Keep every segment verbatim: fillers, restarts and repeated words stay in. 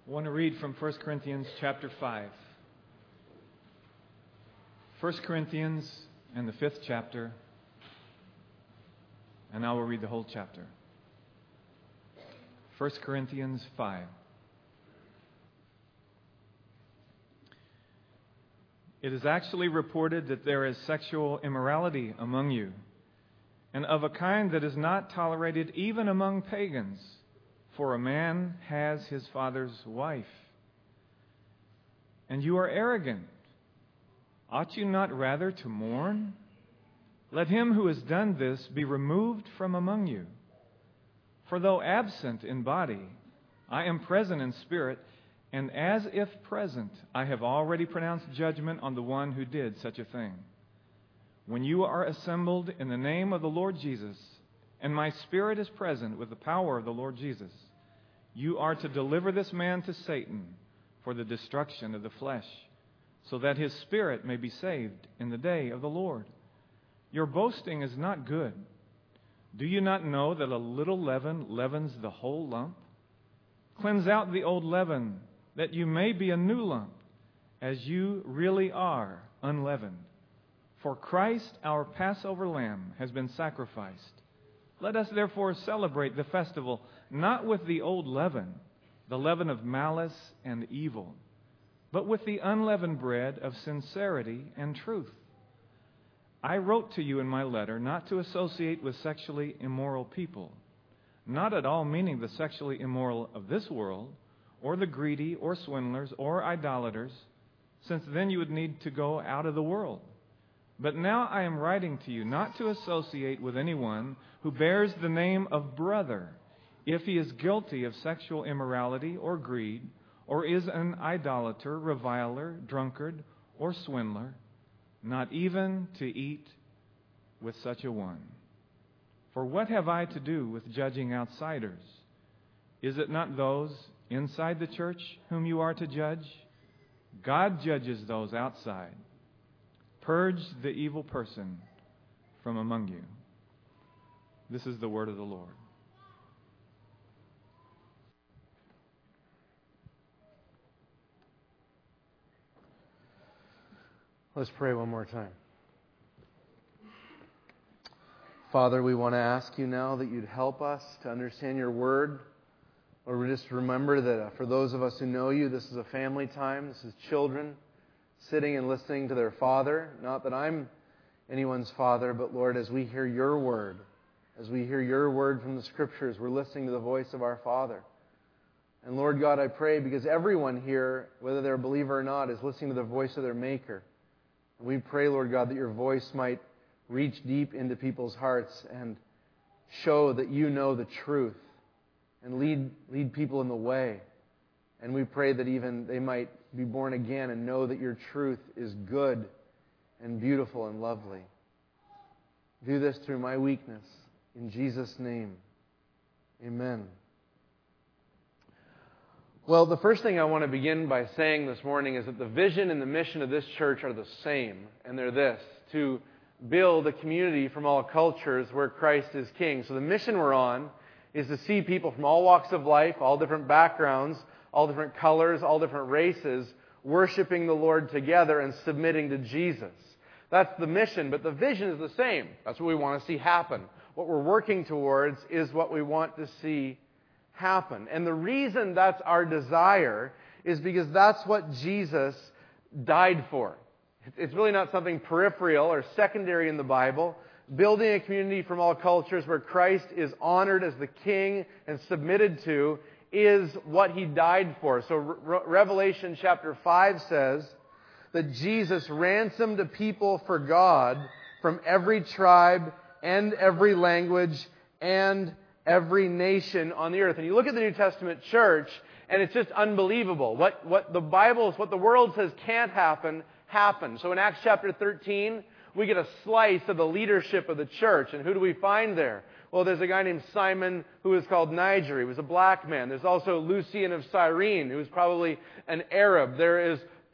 I want to read from First Corinthians chapter five. First Corinthians and the fifth chapter, and I will read the whole chapter. First Corinthians five. It is actually reported that there is sexual immorality among you, and of a kind that is not tolerated even among pagans. For a man has his father's wife. And you are arrogant. Ought you not rather to mourn? Let him who has done this be removed from among you. For though absent in body, I am present in spirit, and as if present, I have already pronounced judgment on the one who did such a thing. When you are assembled in the name of the Lord Jesus, and my spirit is present with the power of the Lord Jesus, you are to deliver this man to Satan for the destruction of the flesh, so that his spirit may be saved in the day of the Lord. Your boasting is not good. Do you not know that a little leaven leavens the whole lump? Cleanse out the old leaven, that you may be a new lump, as you really are unleavened. For Christ, our Passover lamb, has been sacrificed. Let us therefore celebrate the festival, not with the old leaven, the leaven of malice and evil, but with the unleavened bread of sincerity and truth. I wrote to you in my letter not to associate with sexually immoral people, not at all meaning the sexually immoral of this world, or the greedy, or swindlers, or idolaters, since then you would need to go out of the world. But now I am writing to you not to associate with anyone who bears the name of brother, if he is guilty of sexual immorality or greed, or is an idolater, reviler, drunkard, or swindler, not even to eat with such a one. For what have I to do with judging outsiders? Is it not those inside the church whom you are to judge? God judges those outside. Purge the evil person from among you. This is the word of the Lord. Let's pray one more time. Father, we want to ask you now that you'd help us to understand your word. Lord, we just remember that uh, for those of us who know you, this is a family time. This is children sitting and listening to their father. Not that I'm anyone's father, but Lord, as we hear your word, as we hear your word from the Scriptures, we're listening to the voice of our Father. And Lord God, I pray because everyone here, whether they're a believer or not, is listening to the voice of their Maker. And we pray, Lord God, that your voice might reach deep into people's hearts and show that you know the truth and lead, lead people in the way. And we pray that even they might be born again and know that your truth is good and beautiful and lovely. Do this through my weakness. In Jesus' name, amen. Well, the first thing I want to begin by saying this morning is that the vision and the mission of this church are the same. And they're this: to build a community from all cultures where Christ is King. So the mission we're on is to see people from all walks of life, all different backgrounds, all different colors, all different races, worshiping the Lord together and submitting to Jesus. That's the mission, but the vision is the same. That's what we want to see happen. What we're working towards is what we want to see happen. And the reason that's our desire is because that's what Jesus died for. It's really not something peripheral or secondary in the Bible. Building a community from all cultures where Christ is honored as the King and submitted to is what He died for. So Re- Revelation chapter five says that Jesus ransomed a people for God from every tribe and every language and every nation on the earth. And you look at the New Testament church, and it's just unbelievable. What, what the Bible, what the world says can't happen, happened. So in Acts chapter thirteen, we get a slice of the leadership of the church. And who do we find there? Well, there's a guy named Simon who is called Niger. He was a black man. There's also Lucian of Cyrene, who is probably an Arab. There is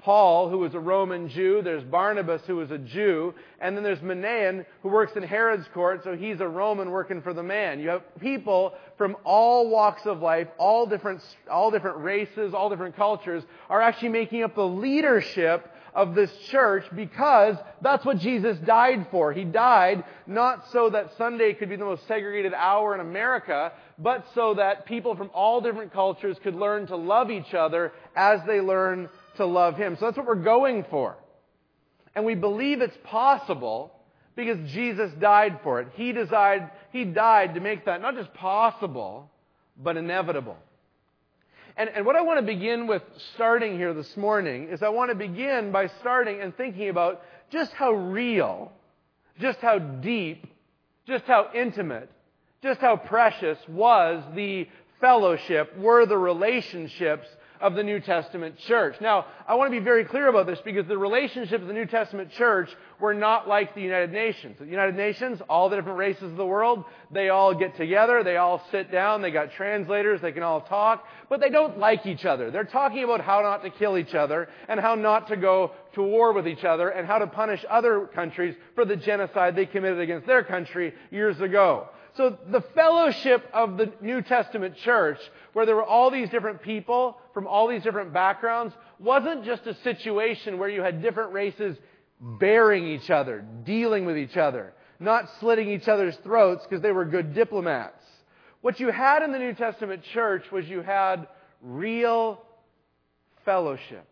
Paul, who was a Roman Jew. There's Barnabas, who was a Jew. And then there's Manaen, who works in Herod's court, so he's a Roman working for the man. You have people from all walks of life, all different, all different races, all different cultures, are actually making up the leadership of this church, because that's what Jesus died for. He died not so that Sunday could be the most segregated hour in America, but so that people from all different cultures could learn to love each other as they learn to love Him. So that's what we're going for. And we believe it's possible because Jesus died for it. He died, he died to make that not just possible, but inevitable. And, and what I want to begin with starting here this morning is I want to begin by starting and thinking about just how real, just how deep, just how intimate, just how precious was the fellowship, were the relationships of the New Testament church. Now, I want to be very clear about this, because the relationships of the New Testament church were not like the United Nations. The United Nations, all the different races of the world, they all get together, they all sit down, they got translators, they can all talk, but they don't like each other. They're talking about how not to kill each other, and how not to go to war with each other, and how to punish other countries for the genocide they committed against their country years ago. So the fellowship of the New Testament church, where there were all these different people from all these different backgrounds, wasn't just a situation where you had different races bearing each other, dealing with each other, not slitting each other's throats because they were good diplomats. What you had in the New Testament church was you had real fellowship,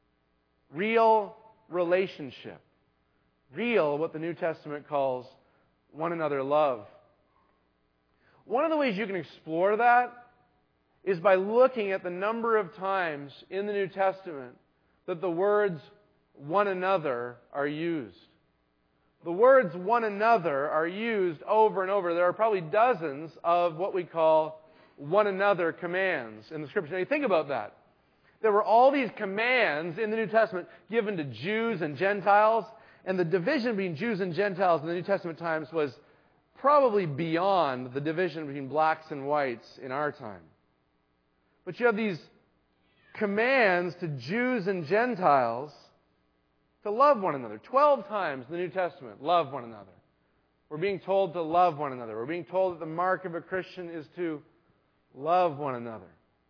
real relationship, real, what the New Testament calls one another love. One of the ways you can explore that is by looking at the number of times in the New Testament that the words one another are used. The words one another are used over and over. There are probably dozens of what we call one another commands in the Scripture. Now you think about that. There were all these commands in the New Testament given to Jews and Gentiles, and the division between Jews and Gentiles in the New Testament times was probably beyond the division between blacks and whites in our time. But you have these commands to Jews and Gentiles to love one another. Twelve times in the New Testament, love one another. We're being told to love one another. We're being told that the mark of a Christian is to love one another.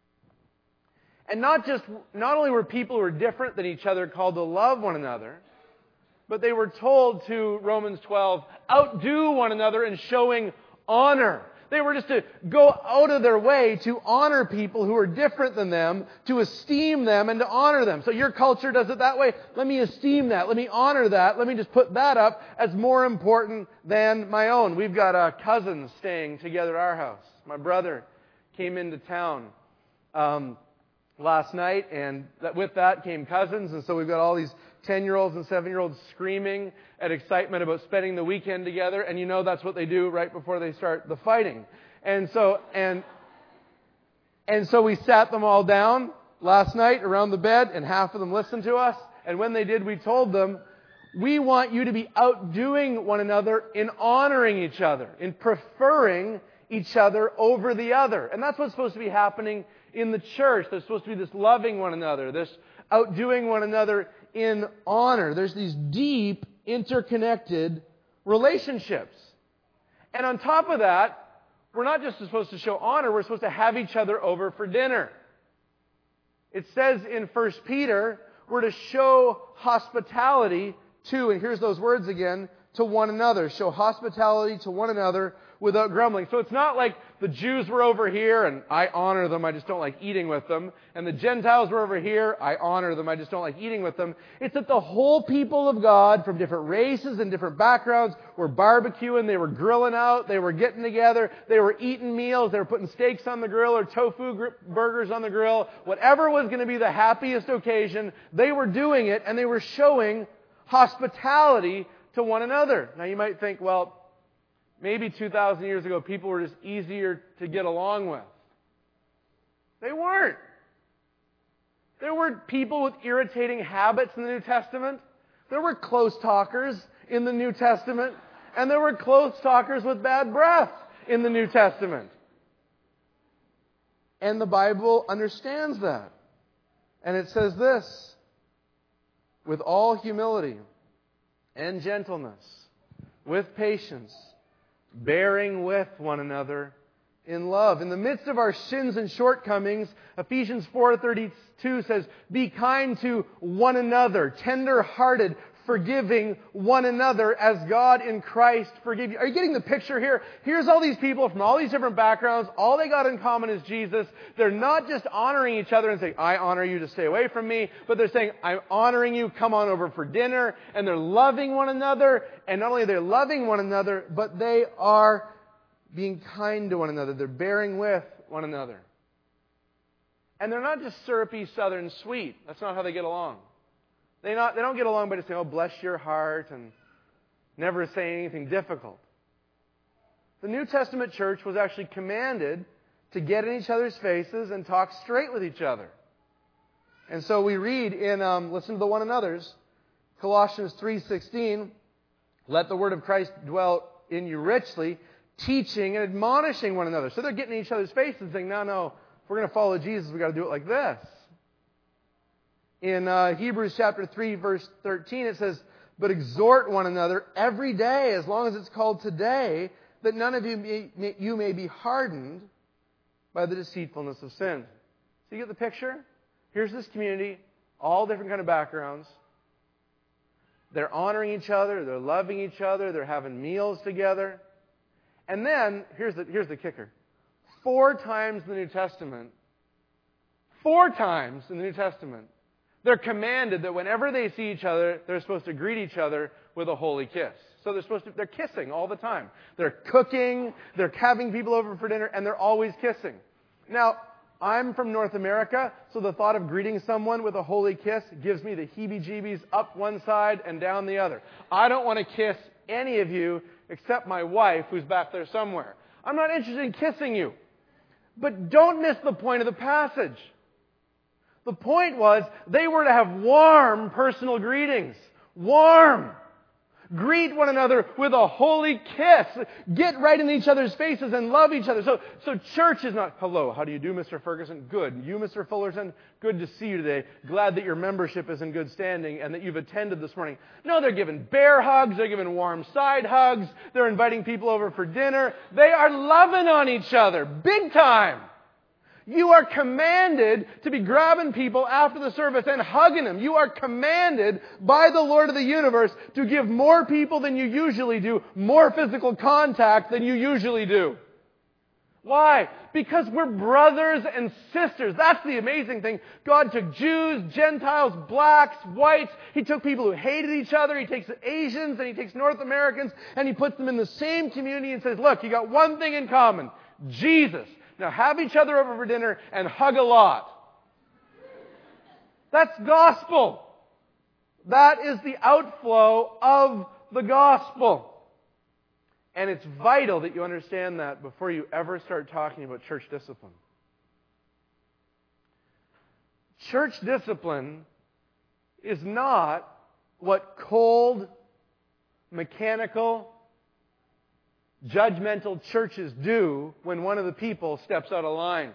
And not just, not only were people who were different than each other called to love one another, but they were told to, Romans twelve, outdo one another in showing honor. They were just to go out of their way to honor people who are different than them, to esteem them and to honor them. So your culture does it that way. Let me esteem that. Let me honor that. Let me just put that up as more important than my own. We've got uh, cousins staying together at our house. My brother came into town um, last night, and that, with that came cousins, and so we've got all these ten-year-olds and seven-year-olds screaming at excitement about spending the weekend together, and you know that's what they do right before they start the fighting. And so, and, and so we sat them all down last night around the bed, and half of them listened to us, and when they did, we told them, we want you to be outdoing one another in honoring each other, in preferring each other over the other. And that's what's supposed to be happening in the church. There's supposed to be this loving one another, this outdoing one another in honor. There's these deep, interconnected relationships. And on top of that, we're not just supposed to show honor, we're supposed to have each other over for dinner. It says in First Peter, we're to show hospitality to, and here's those words again, to one another. Show hospitality to one another without grumbling. So it's not like the Jews were over here and I honor them, I just don't like eating with them. And the Gentiles were over here, I honor them, I just don't like eating with them. It's that the whole people of God from different races and different backgrounds were barbecuing, they were grilling out, they were getting together, they were eating meals, they were putting steaks on the grill or tofu gr- burgers on the grill. Whatever was going to be the happiest occasion, they were doing it, and they were showing hospitality to one another. Now you might think, well, maybe two thousand years ago, people were just easier to get along with. They weren't. There were people with irritating habits in the New Testament. There were close talkers in the New Testament. And there were close talkers with bad breath in the New Testament. And the Bible understands that. And it says this, with all humility and gentleness, with patience, bearing with one another in love. In the midst of our sins and shortcomings, Ephesians four thirty-two says, be kind to one another, tender-hearted, forgiving one another as God in Christ forgive you. Are you getting the picture here? Here's all these people from all these different backgrounds. All they got in common is Jesus. They're not just honoring each other and saying, I honor you to stay away from me, but they're saying, I'm honoring you, come on over for dinner. And they're loving one another. And not only are they loving one another, but they are being kind to one another. They're bearing with one another. And they're not just syrupy southern sweet. That's not how they get along. They not they don't get along by just saying, oh, bless your heart, and never saying anything difficult. The New Testament church was actually commanded to get in each other's faces and talk straight with each other. And so we read in, um, listen to the one another's, Colossians three sixteen, let the word of Christ dwell in you richly, teaching and admonishing one another. So they're getting in each other's faces and saying, no, no, if we're going to follow Jesus, we've got to do it like this. In uh, Hebrews chapter three, verse thirteen, it says, but exhort one another every day, as long as it's called today, that none of you may, may, you may be hardened by the deceitfulness of sin. So you get the picture? Here's this community, all different kind of backgrounds. They're honoring each other, they're loving each other, they're having meals together. And then, here's the, here's the kicker. Four times in the New Testament, four times in the New Testament, they're commanded that whenever they see each other, they're supposed to greet each other with a holy kiss. So they're supposed to, they're kissing all the time. They're cooking, they're having people over for dinner, and they're always kissing. Now, I'm from North America, so the thought of greeting someone with a holy kiss gives me the heebie-jeebies up one side and down the other. I don't want to kiss any of you except my wife, who's back there somewhere. I'm not interested in kissing you. But don't miss the point of the passage. The point was, they were to have warm personal greetings. Warm. Greet one another with a holy kiss. Get right in each other's faces and love each other. So, so church is not, hello, how do you do, Mister Ferguson? Good. You, Mister Fullerton? Good to see you today. Glad that your membership is in good standing and that you've attended this morning. No, they're giving bear hugs. They're giving warm side hugs. They're inviting people over for dinner. They are loving on each other. Big time. You are commanded to be grabbing people after the service and hugging them. You are commanded by the Lord of the universe to give more people than you usually do, more physical contact than you usually do. Why? Because we're brothers and sisters. That's the amazing thing. God took Jews, Gentiles, blacks, whites. He took people who hated each other. He takes Asians and He takes North Americans and He puts them in the same community and says, look, you got one thing in common. Jesus. Now have each other over for dinner and hug a lot. That's gospel. That is the outflow of the gospel. And it's vital that you understand that before you ever start talking about church discipline. Church discipline is not what cold, mechanical, judgmental churches do when one of the people steps out of line.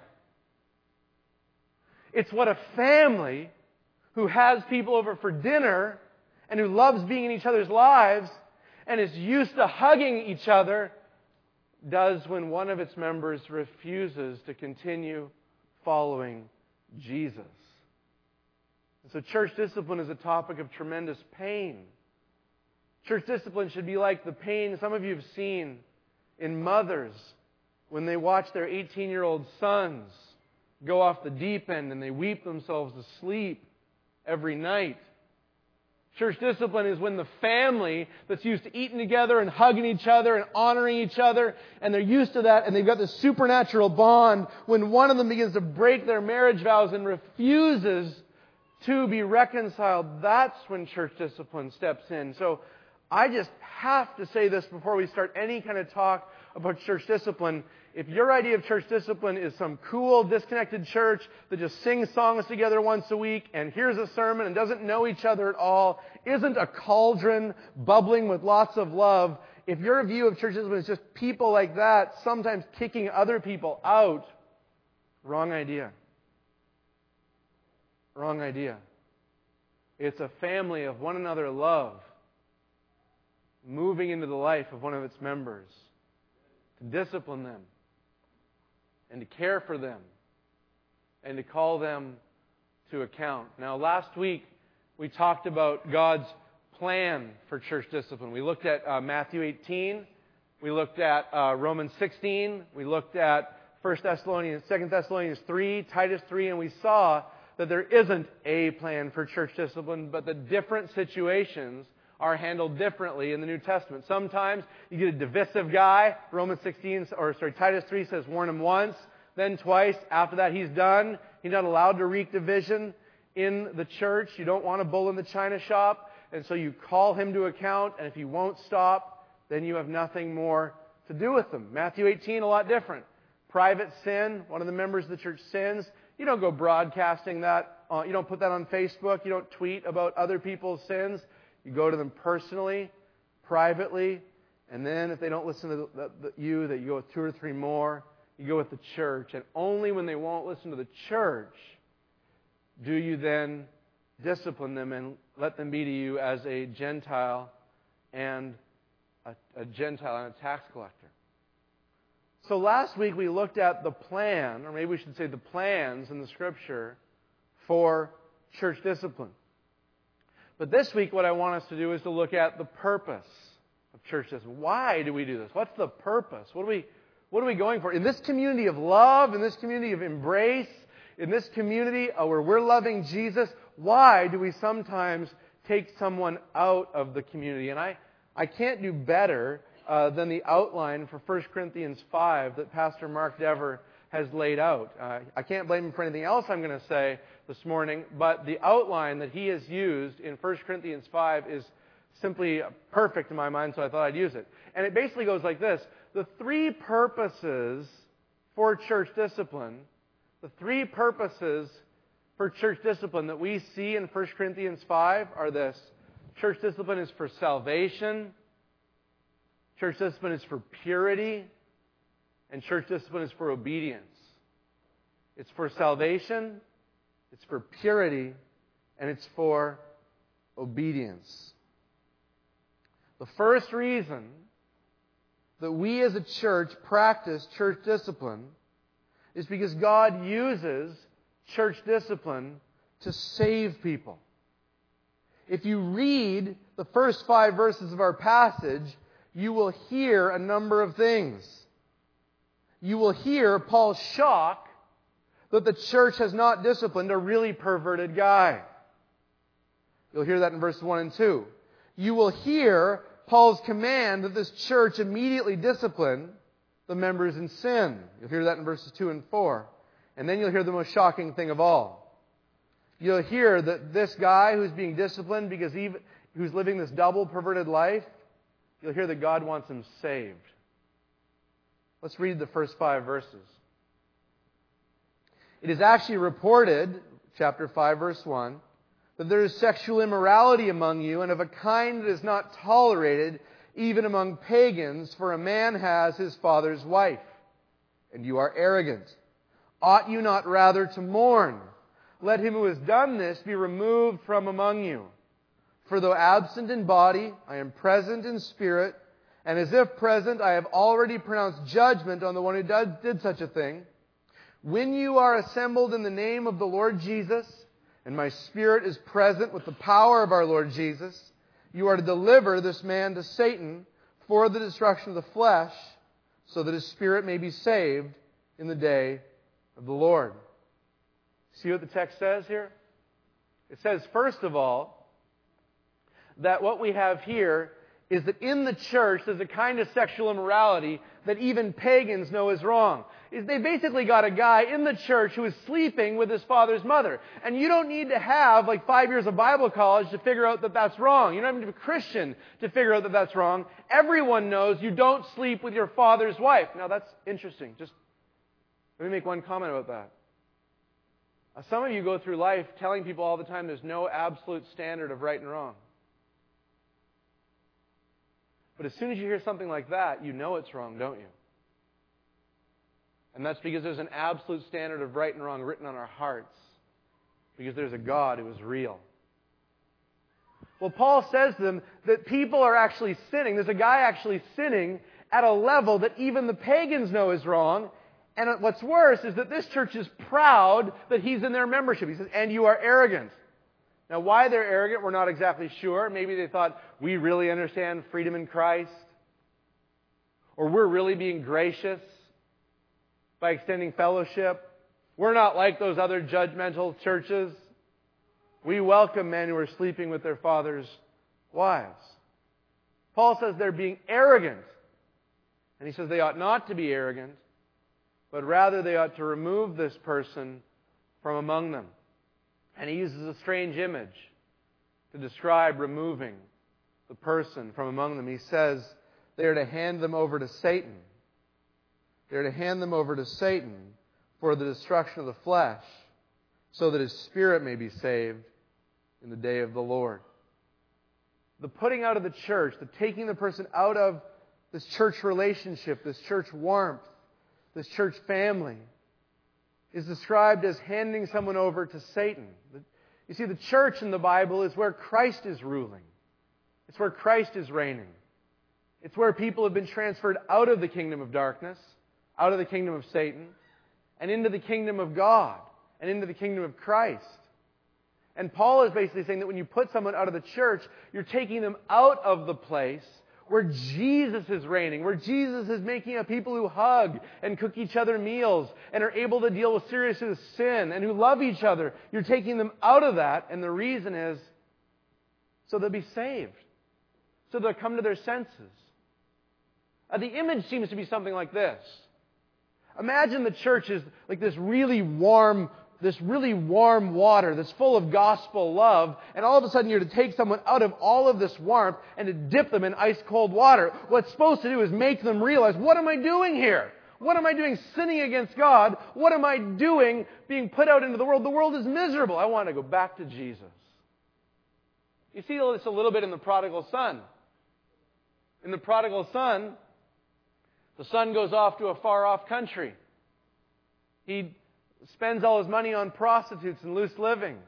It's what a family who has people over for dinner and who loves being in each other's lives and is used to hugging each other does when one of its members refuses to continue following Jesus. And so church discipline is a topic of tremendous pain. Church discipline should be like the pain some of you have seen in mothers when they watch their eighteen-year-old sons go off the deep end and they weep themselves to sleep every night. Church discipline is when the family that's used to eating together and hugging each other and honoring each other, and they're used to that and they've got this supernatural bond, when one of them begins to break their marriage vows and refuses to be reconciled, that's when church discipline steps in. So I just have to say this before we start any kind of talk about church discipline. If your idea of church discipline is some cool, disconnected church that just sings songs together once a week and hears a sermon and doesn't know each other at all, isn't a cauldron bubbling with lots of love, if your view of church discipline is just people like that, sometimes kicking other people out, wrong idea. Wrong idea. It's a family of one another love, moving into the life of one of its members, to discipline them, and to care for them, and to call them to account. Now, last week, we talked about God's plan for church discipline. We looked at uh, Matthew eighteen, we looked at uh, Romans sixteen, we looked at First Thessalonians, Second Thessalonians three, Titus three, and we saw that there isn't a plan for church discipline, but the different situations are handled differently in the New Testament. Sometimes you get a divisive guy. Romans sixteen, or sorry, Titus three says warn him once, then twice. After that, he's done. He's not allowed to wreak division in the church. You don't want a bull in the china shop, and so you call him to account. And if he won't stop, then you have nothing more to do with him. Matthew eighteen, a lot different. Private sin. One of the members of the church sins. You don't go broadcasting that. Uh, you don't put that on Facebook. You don't tweet about other people's sins. You go to them personally, privately, and then if they don't listen to the, the, the, you, that you go with two or three more. You go with the church, and only when they won't listen to the church do you then discipline them and let them be to you as a Gentile and a, a Gentile and a tax collector. So last week we looked at the plan, or maybe we should say the plans in the Scripture for church discipline. But this week what I want us to do is to look at the purpose of church discipline. Why do we do this? What's the purpose? What are we, what are we going for? In this community of love, in this community of embrace, in this community where we're loving Jesus, why do we sometimes take someone out of the community? And I, I can't do better Uh, than the outline for First Corinthians five that Pastor Mark Dever has laid out. Uh, I can't blame him for anything else I'm going to say this morning, but the outline that he has used in First Corinthians five is simply perfect in my mind, so I thought I'd use it. And it basically goes like this. The three purposes for church discipline, the three purposes for church discipline that we see in First Corinthians five are this. Church discipline is for salvation. Church discipline is for purity, and church discipline is for obedience. It's for salvation, it's for purity, and it's for obedience. The first reason that we as a church practice church discipline is because God uses church discipline to save people. If you read the first five verses of our passage, you will hear a number of things. You will hear Paul's shock that the church has not disciplined a really perverted guy. You'll hear that in verses one and two. You will hear Paul's command that this church immediately discipline the members in sin. You'll hear that in verses two and four. And then you'll hear the most shocking thing of all. You'll hear that this guy who's being disciplined because he, who's living this double perverted life, you'll hear that God wants him saved. Let's read the first five verses. It is actually reported, chapter five, verse one, that there is sexual immorality among you, and of a kind that is not tolerated even among pagans, for a man has his father's wife, and you are arrogant. Ought you not rather to mourn? Let him who has done this be removed from among you. For though absent in body, I am present in spirit, and as if present, I have already pronounced judgment on the one who did, did such a thing. When you are assembled in the name of the Lord Jesus, and my spirit is present with the power of our Lord Jesus, you are to deliver this man to Satan for the destruction of the flesh, so that his spirit may be saved in the day of the Lord. See what the text says here? It says, first of all, that what we have here is that in the church there's a kind of sexual immorality that even pagans know is wrong. They basically got a guy in the church who is sleeping with his father's mother. And you don't need to have like five years of Bible college to figure out that that's wrong. You don't have to be a Christian to figure out that that's wrong. Everyone knows you don't sleep with your father's wife. Now that's interesting. Just let me make one comment about that. Uh, some of you go through life telling people all the time there's no absolute standard of right and wrong. But as soon as you hear something like that, you know it's wrong, don't you? And that's because there's an absolute standard of right and wrong written on our hearts. Because there's a God who is real. Well, Paul says to them that people are actually sinning. There's a guy actually sinning at a level that even the pagans know is wrong. And what's worse is that this church is proud that he's in their membership. He says, and you are arrogant. Now, why they're arrogant, we're not exactly sure. Maybe they thought, we really understand freedom in Christ. Or we're really being gracious by extending fellowship. We're not like those other judgmental churches. We welcome men who are sleeping with their fathers' wives. Paul says they're being arrogant. And he says they ought not to be arrogant, but rather they ought to remove this person from among them. And he uses a strange image to describe removing the person from among them. He says they are to hand them over to Satan. They are to hand them over to Satan for the destruction of the flesh, so that his spirit may be saved in the day of the Lord. The putting out of the church, the taking the person out of this church relationship, this church warmth, this church family, is described as handing someone over to Satan. You see, the church in the Bible is where Christ is ruling. It's where Christ is reigning. It's where people have been transferred out of the kingdom of darkness, out of the kingdom of Satan, and into the kingdom of God, and into the kingdom of Christ. And Paul is basically saying that when you put someone out of the church, you're taking them out of the place where Jesus is reigning, where Jesus is making a people who hug and cook each other meals and are able to deal with serious sin and who love each other. You're taking them out of that, and the reason is so they'll be saved, so they'll come to their senses. Uh, the image seems to be something like this. Imagine the church is like this really warm this really warm water that's full of gospel love, and all of a sudden you're to take someone out of all of this warmth and to dip them in ice cold water. What's supposed to do is make them realize, what am I doing here? What am I doing sinning against God? What am I doing being put out into the world? The world is miserable. I want to go back to Jesus. You see this a little bit in the prodigal son. In the prodigal son, the son goes off to a far-off country. He spends all his money on prostitutes and loose living.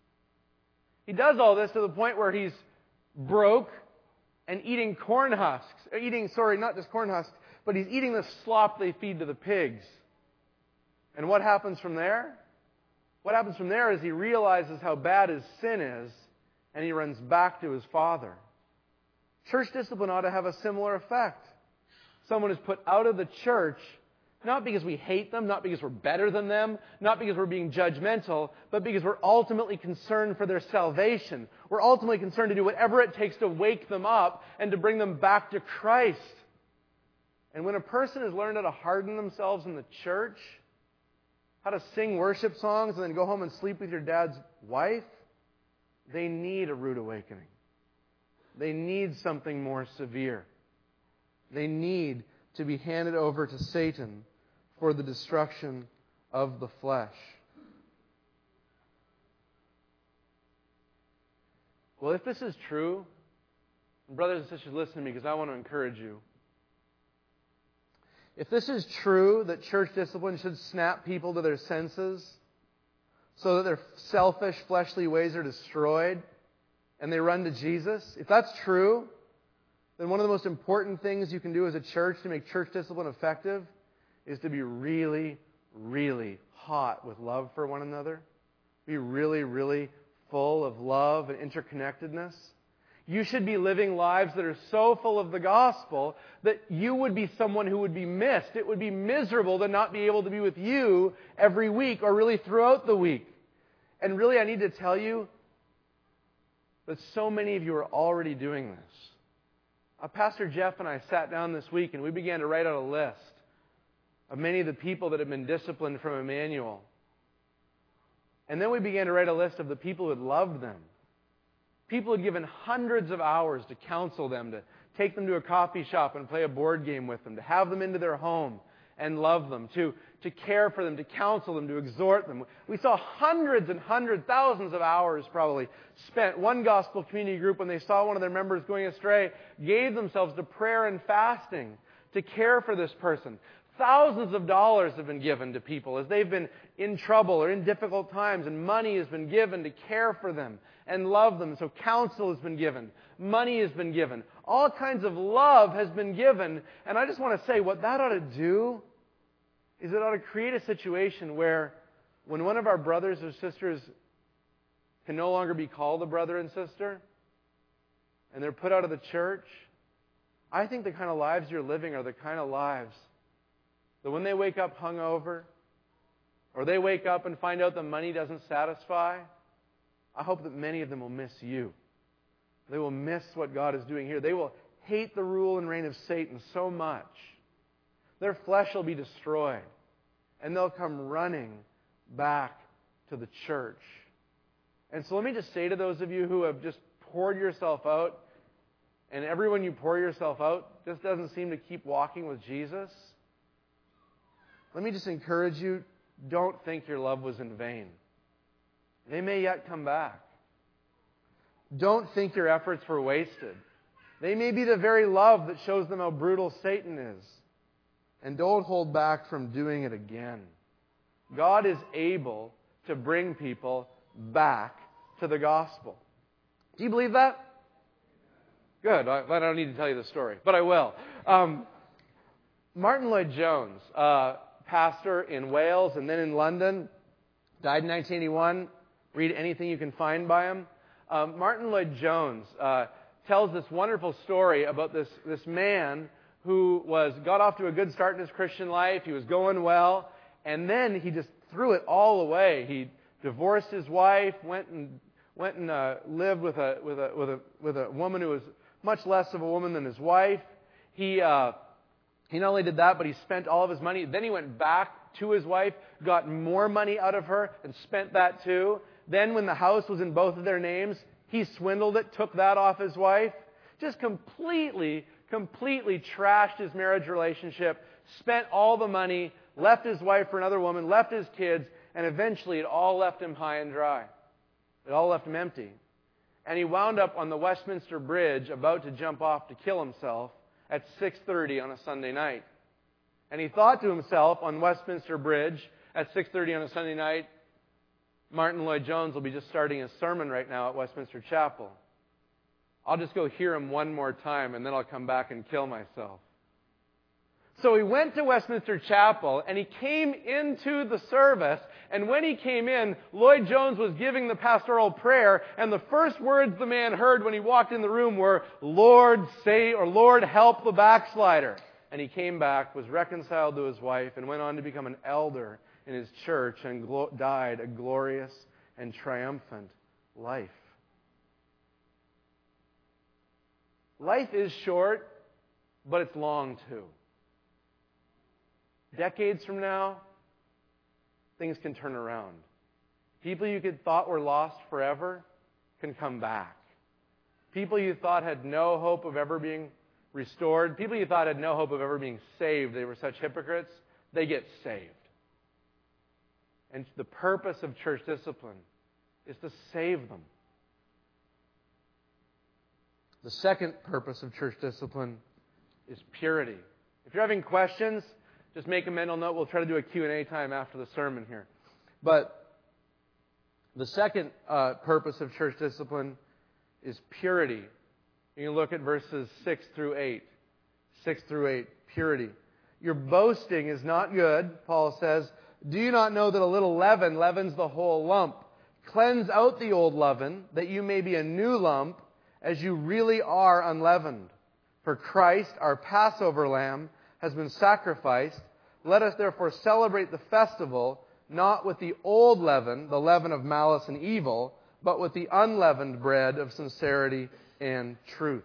He does all this to the point where he's broke and eating corn husks. Eating, sorry, not just corn husks, but he's eating the slop they feed to the pigs. And what happens from there? What happens from there is he realizes how bad his sin is, and he runs back to his father. Church discipline ought to have a similar effect. Someone is put out of the church, not because we hate them, not because we're better than them, not because we're being judgmental, but because we're ultimately concerned for their salvation. We're ultimately concerned to do whatever it takes to wake them up and to bring them back to Christ. And when a person has learned how to harden themselves in the church, how to sing worship songs and then go home and sleep with your dad's wife, they need a rude awakening. They need something more severe. They need to be handed over to Satan for the destruction of the flesh. Well, if this is true, brothers and sisters, listen to me because I want to encourage you. If this is true that church discipline should snap people to their senses so that their selfish, fleshly ways are destroyed and they run to Jesus, if that's true, then one of the most important things you can do as a church to make church discipline effective is to be really, really hot with love for one another. Be really, really full of love and interconnectedness. You should be living lives that are so full of the gospel that you would be someone who would be missed. It would be miserable to not be able to be with you every week or really throughout the week. And really, I need to tell you that so many of you are already doing this. Uh, Pastor Jeff and I sat down this week and we began to write out a list of many of the people that have been disciplined from Emmanuel. And then we began to write a list of the people who had loved them. People had given hundreds of hours to counsel them, to take them to a coffee shop and play a board game with them, to have them into their home and love them, to, to care for them, to counsel them, to exhort them. We saw hundreds and hundreds, thousands of hours probably spent. One gospel community group, when they saw one of their members going astray, gave themselves to prayer and fasting to care for this person. Thousands of dollars have been given to people as they've been in trouble or in difficult times, and money has been given to care for them and love them. So counsel has been given. Money has been given. All kinds of love has been given. And I just want to say, what that ought to do is it ought to create a situation where when one of our brothers or sisters can no longer be called a brother and sister, and they're put out of the church, I think the kind of lives you're living are the kind of lives that when they wake up hungover, or they wake up and find out that money doesn't satisfy, I hope that many of them will miss you. They will miss what God is doing here. They will hate the rule and reign of Satan so much. Their flesh will be destroyed. And they'll come running back to the church. And so let me just say to those of you who have just poured yourself out, and everyone you pour yourself out just doesn't seem to keep walking with Jesus, let me just encourage you, don't think your love was in vain. They may yet come back. Don't think your efforts were wasted. They may be the very love that shows them how brutal Satan is. And don't hold back from doing it again. God is able to bring people back to the gospel. Do you believe that? Good. I, I don't need to tell you the story, but I will. Um, Martin Lloyd-Jones, uh, pastor in Wales and then in London, died in nineteen eighty-one. Read anything you can find by him. Um, Martin Lloyd-Jones uh, tells this wonderful story about this, this man who was got off to a good start in his Christian life. He was going well, and then he just threw it all away. He divorced his wife, went and went and uh, lived with a with a with a with a woman who was much less of a woman than his wife. He uh, he not only did that, but he spent all of his money. Then he went back to his wife, got more money out of her, and spent that too. Then when the house was in both of their names, he swindled it, took that off his wife. Just completely, completely trashed his marriage relationship, spent all the money, left his wife for another woman, left his kids, and eventually it all left him high and dry. It all left him empty. And he wound up on the Westminster Bridge about to jump off to kill himself at six thirty on a Sunday night. And he thought to himself on Westminster Bridge at six thirty on a Sunday night, Martin Lloyd-Jones will be just starting his sermon right now at Westminster Chapel. I'll just go hear him one more time and then I'll come back and kill myself. So he went to Westminster Chapel and he came into the service, and when he came in, Lloyd-Jones was giving the pastoral prayer, and the first words the man heard when he walked in the room were, "Lord, say," or "Lord, help the backslider." And he came back, was reconciled to his wife, and went on to become an elder in his church and glo- died a glorious and triumphant life. Life is short, but it's long too. Decades from now, things can turn around. People you could thought were lost forever can come back. People you thought had no hope of ever being restored, people you thought had no hope of ever being saved, they were such hypocrites, they get saved. And the purpose of church discipline is to save them. The second purpose of church discipline is purity. If you're having questions, just make a mental note. We'll try to do a Q and A time after the sermon here. But the second uh, purpose of church discipline is purity. You can look at verses six through eight. six through eight, purity. Your boasting is not good, Paul says. Do you not know that a little leaven leavens the whole lump? Cleanse out the old leaven, that you may be a new lump, as you really are unleavened. For Christ, our Passover lamb, has been sacrificed. Let us therefore celebrate the festival, not with the old leaven, the leaven of malice and evil, but with the unleavened bread of sincerity and truth.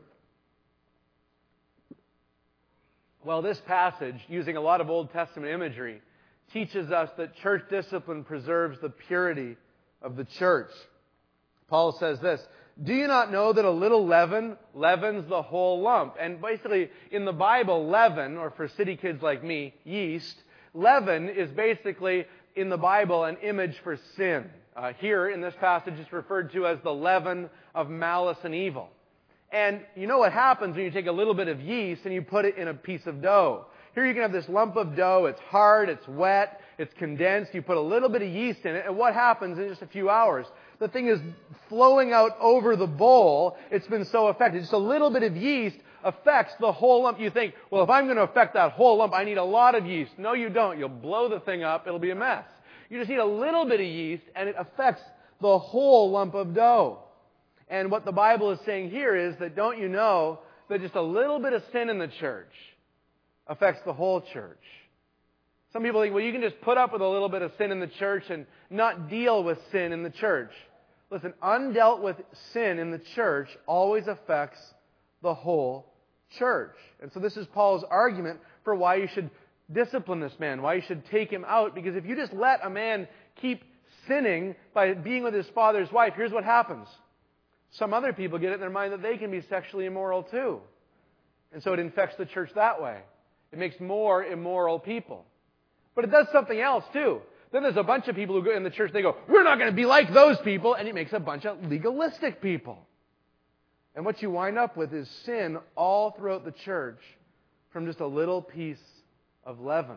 Well, this passage, using a lot of Old Testament imagery, teaches us that church discipline preserves the purity of the church. Paul says this, do you not know that a little leaven leavens the whole lump? And basically, in the Bible, leaven, or for city kids like me, yeast, leaven is basically, in the Bible, an image for sin. Uh, here, in this passage, it's referred to as the leaven of malice and evil. And you know what happens when you take a little bit of yeast and you put it in a piece of dough? Here you can have this lump of dough. It's hard, it's wet, it's condensed. You put a little bit of yeast in it, and what happens in just a few hours? The thing is flowing out over the bowl. It's been so effective. Just a little bit of yeast affects the whole lump. You think, well, if I'm going to affect that whole lump, I need a lot of yeast. No, you don't. You'll blow the thing up. It'll be a mess. You just need a little bit of yeast, and it affects the whole lump of dough. And what the Bible is saying here is that, don't you know that just a little bit of sin in the church affects the whole church? Some people think, well, you can just put up with a little bit of sin in the church and not deal with sin in the church. Listen, undealt with sin in the church always affects the whole church. And so this is Paul's argument for why you should discipline this man, why you should take him out. Because if you just let a man keep sinning by being with his father's wife, here's what happens. Some other people get it in their mind that they can be sexually immoral too. And so it infects the church that way. It makes more immoral people. But it does something else too. Then there's a bunch of people who go in the church, they go, we're not going to be like those people, and it makes a bunch of legalistic people. And what you wind up with is sin all throughout the church from just a little piece of leaven.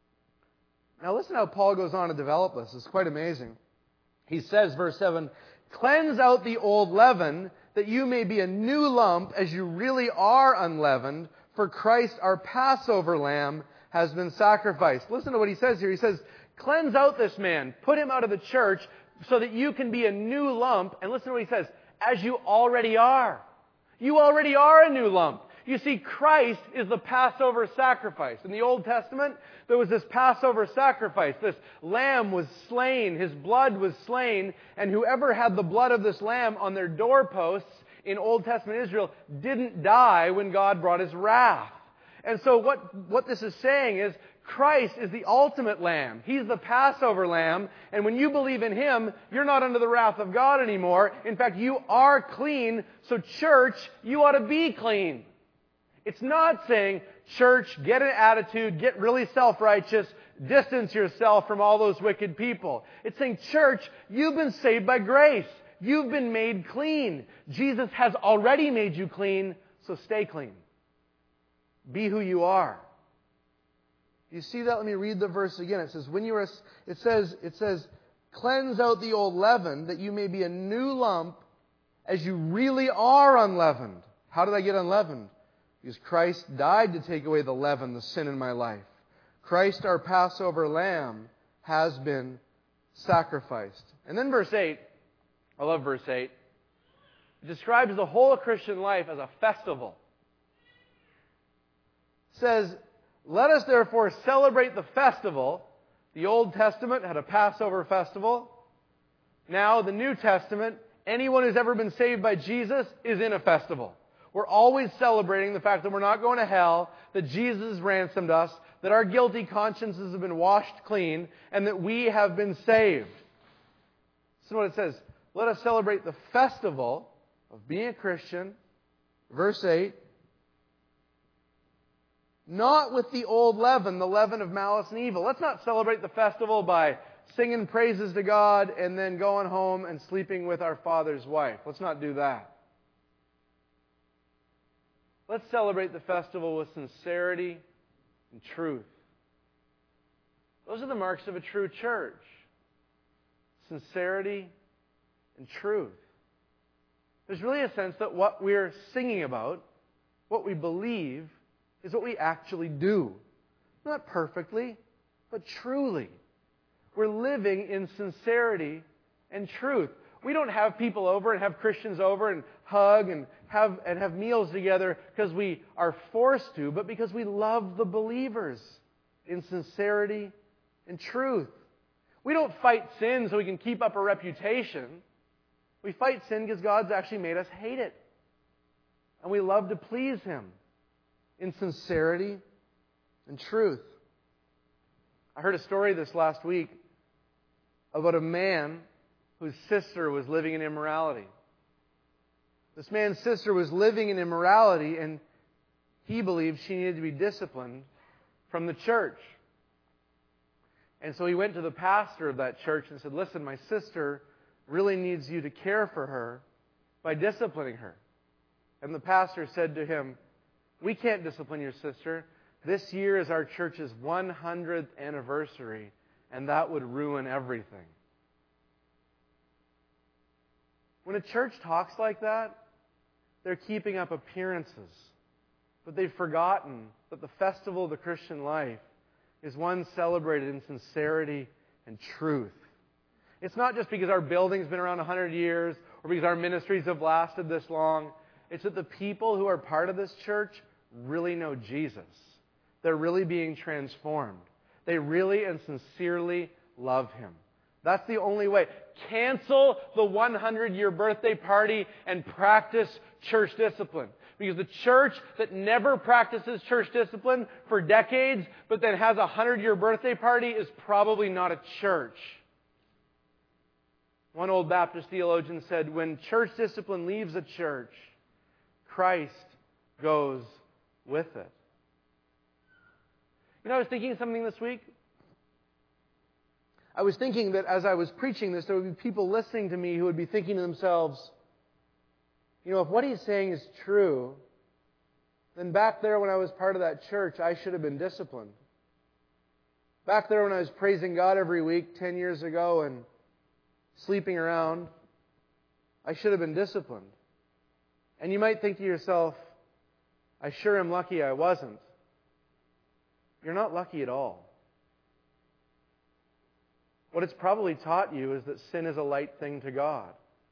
Now listen how Paul goes on to develop this. It's quite amazing. He says, verse seven, cleanse out the old leaven, that you may be a new lump as you really are unleavened, for Christ our Passover lamb has been sacrificed. Listen to what he says here. He says, cleanse out this man, put him out of the church so that you can be a new lump. And listen to what he says, as you already are. You already are a new lump. You see, Christ is the Passover sacrifice. In the Old Testament, there was this Passover sacrifice. This lamb was slain. His blood was slain. And whoever had the blood of this lamb on their doorposts in Old Testament Israel didn't die when God brought His wrath. And so what, what this is saying is Christ is the ultimate lamb. He's the Passover lamb. And when you believe in Him, you're not under the wrath of God anymore. In fact, you are clean. So church, you ought to be clean. It's not saying, church, get an attitude, get really self-righteous, distance yourself from all those wicked people. It's saying, church, you've been saved by grace. You've been made clean. Jesus has already made you clean, so stay clean. Be who you are. You see that? Let me read the verse again. It says, when you are, it says, it says, cleanse out the old leaven, that you may be a new lump, as you really are unleavened. How did I get unleavened? Because Christ died to take away the leaven, the sin in my life. Christ, our Passover lamb, has been sacrificed. And then verse eight, I love verse eight. It describes the whole of Christian life as a festival. It says, let us therefore celebrate the festival. The Old Testament had a Passover festival. Now, the New Testament, anyone who's ever been saved by Jesus is in a festival. We're always celebrating the fact that we're not going to hell, that Jesus has ransomed us, that our guilty consciences have been washed clean, and that we have been saved. This is what it says. Let us celebrate the festival of being a Christian. Verse eight. Not with the old leaven, the leaven of malice and evil. Let's not celebrate the festival by singing praises to God and then going home and sleeping with our father's wife. Let's not do that. Let's celebrate the festival with sincerity and truth. Those are the marks of a true church. Sincerity and truth. There's really a sense that what we're singing about, what we believe, is what we actually do. Not perfectly, but truly. We're living in sincerity and truth. We don't have people over and have Christians over and hug and have and have meals together because we are forced to, but because we love the believers in sincerity and truth. We don't fight sin so we can keep up a reputation. We fight sin because God's actually made us hate it. And we love to please Him in sincerity and truth. I heard a story this last week about a man whose sister was living in immorality. This man's sister was living in immorality, and he believed she needed to be disciplined from the church. And so he went to the pastor of that church and said, listen, my sister really needs you to care for her by disciplining her. And the pastor said to him, we can't discipline your sister. This year is our church's one hundredth anniversary, and that would ruin everything. When a church talks like that, they're keeping up appearances. But they've forgotten that the festival of the Christian life is one celebrated in sincerity and truth. It's not just because our building's been around one hundred years or because our ministries have lasted this long. It's that the people who are part of this church really know Jesus. They're really being transformed. They really and sincerely love Him. That's the only way. Cancel the one hundred year birthday party and practice church discipline. Because the church that never practices church discipline for decades, but then has a one hundred year birthday party, is probably not a church. One old Baptist theologian said, when church discipline leaves a church, Christ goes with it. You know, I was thinking something this week. I was thinking that as I was preaching this, there would be people listening to me who would be thinking to themselves, you know, if what he's saying is true, then back there when I was part of that church, I should have been disciplined. Back there when I was praising God every week ten years ago and sleeping around, I should have been disciplined. And you might think to yourself, I sure am lucky I wasn't. You're not lucky at all. What it's probably taught you is that sin is a light thing to God.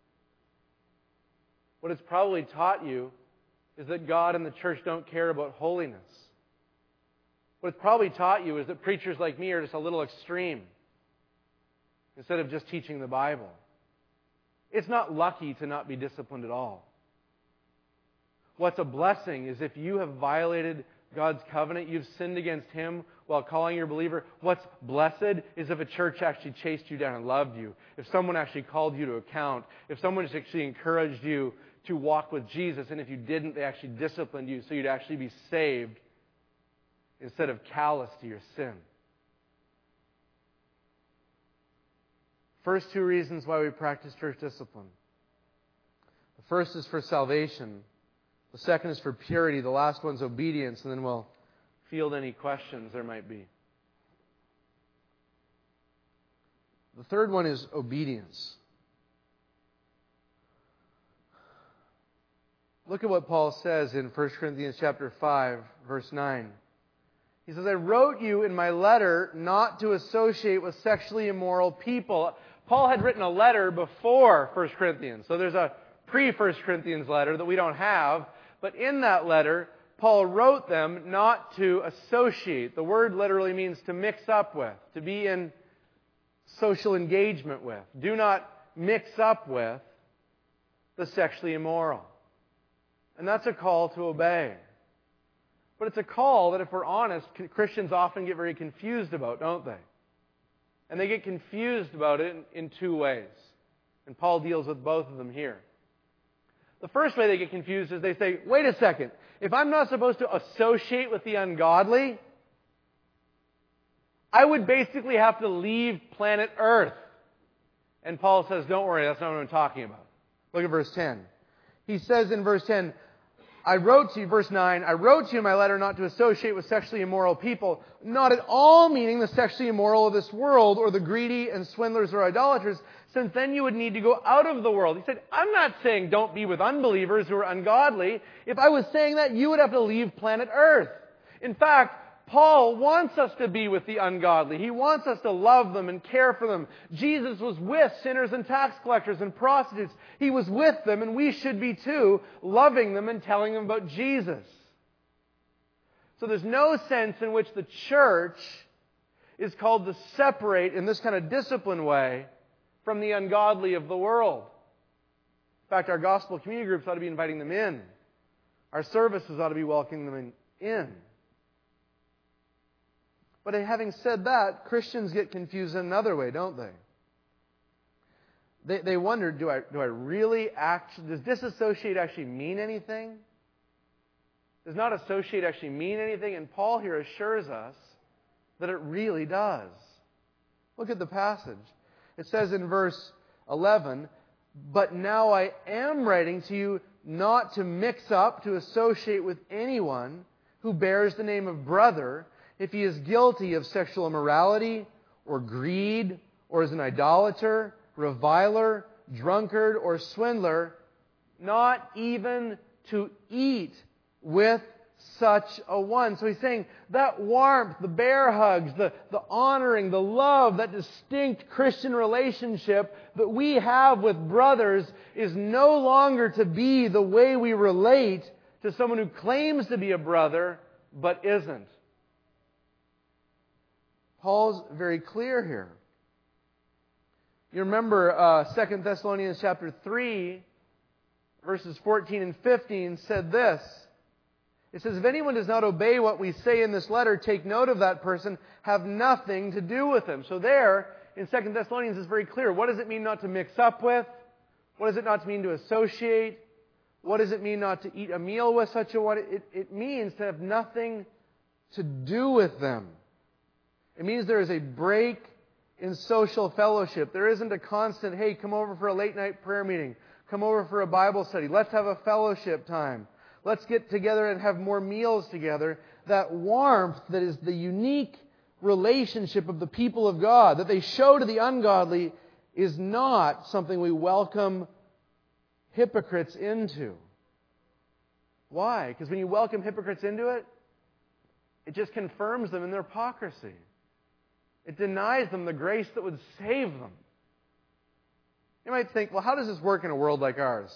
What it's probably taught you is that God and the church don't care about holiness. What it's probably taught you is that preachers like me are just a little extreme instead of just teaching the Bible. It's not lucky to not be disciplined at all. What's a blessing is if you have violated God's covenant, you've sinned against Him while calling your believer. What's blessed is if a church actually chased you down and loved you. If someone actually called you to account. If someone actually encouraged you to walk with Jesus. And if you didn't, they actually disciplined you so you'd actually be saved instead of callous to your sin. First two reasons why we practice church discipline. The first is for salvation. The second is for purity. The last one's obedience. And then we'll field any questions there might be. The third one is obedience. Look at what Paul says in First Corinthians chapter five, verse nine. He says, I wrote you in my letter not to associate with sexually immoral people. Paul had written a letter before First Corinthians. So there's a pre-First Corinthians letter that we don't have. But in that letter, Paul wrote them not to associate. The word literally means to mix up with, to be in social engagement with. Do not mix up with the sexually immoral. And that's a call to obey. But it's a call that, if we're honest, Christians often get very confused about, don't they? And they get confused about it in, in two ways. And Paul deals with both of them here. The first way they get confused is they say, wait a second, if I'm not supposed to associate with the ungodly, I would basically have to leave planet Earth. And Paul says, don't worry, that's not what I'm talking about. Look at verse ten. He says in verse ten, I wrote to you, verse nine, I wrote to you in my letter not to associate with sexually immoral people, not at all meaning the sexually immoral of this world or the greedy and swindlers or idolaters, since then you would need to go out of the world. He said, I'm not saying don't be with unbelievers who are ungodly. If I was saying that, you would have to leave planet Earth. In fact, Paul wants us to be with the ungodly. He wants us to love them and care for them. Jesus was with sinners and tax collectors and prostitutes. He was with them, and we should be too, loving them and telling them about Jesus. So there's no sense in which the church is called to separate in this kind of disciplined way from the ungodly of the world. In fact, our gospel community groups ought to be inviting them in. Our services ought to be welcoming them in. But having said that, Christians get confused in another way, don't they? They, they wonder, do I, do I really act, does disassociate actually mean anything? Does not associate actually mean anything? And Paul here assures us that it really does. Look at the passage. It says in verse eleven, but now I am writing to you not to mix up, to associate with anyone who bears the name of brother if he is guilty of sexual immorality or greed or is an idolater, reviler, drunkard, or swindler, not even to eat with such a one. So he's saying that warmth, the bear hugs, the, the honoring, the love, that distinct Christian relationship that we have with brothers is no longer to be the way we relate to someone who claims to be a brother but isn't. Paul's very clear here. You remember uh, Second Thessalonians chapter three, verses fourteen and fifteen said this. It says, if anyone does not obey what we say in this letter, take note of that person, have nothing to do with him. So there, in Second Thessalonians, it's very clear. What does it mean not to mix up with? What does it not mean to associate? What does it mean not to eat a meal with such a one? It, it means to have nothing to do with them. It means there is a break in social fellowship. There isn't a constant, hey, come over for a late night prayer meeting. Come over for a Bible study. Let's have a fellowship time. Let's get together and have more meals together. That warmth that is the unique relationship of the people of God that they show to the ungodly is not something we welcome hypocrites into. Why? Because when you welcome hypocrites into it, it just confirms them in their hypocrisy. It denies them the grace that would save them. You might think, well, how does this work in a world like ours?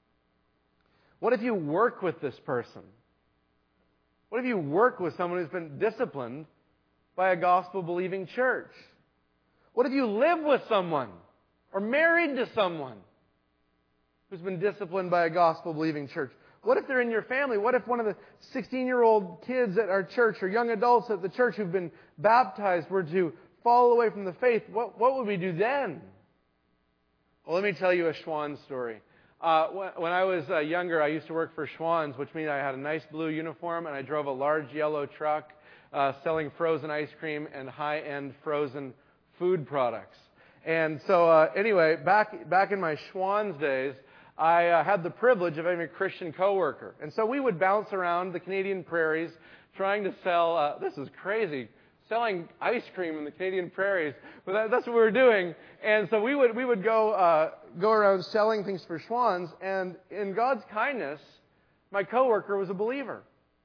What if you work with this person? What if you work with someone who's been disciplined by a gospel-believing church? What if you live with someone or married to someone who's been disciplined by a gospel-believing church? What if they're in your family? What if one of the sixteen-year-old kids at our church or young adults at the church who've been baptized were to fall away from the faith? What, what would we do then? Well, let me tell you a Schwann story. Uh, when, when I was uh, younger, I used to work for Schwann's, which means I had a nice blue uniform and I drove a large yellow truck uh, selling frozen ice cream and high-end frozen food products. And so uh, anyway, back back in my Schwann's days, I uh, had the privilege of having a Christian coworker. And so we would bounce around the Canadian prairies trying to sell, uh, this is crazy, selling ice cream in the Canadian prairies. But that, that's what we were doing. And so we would we would go uh, go around selling things for Schwann's. And in God's kindness, my coworker was a believer.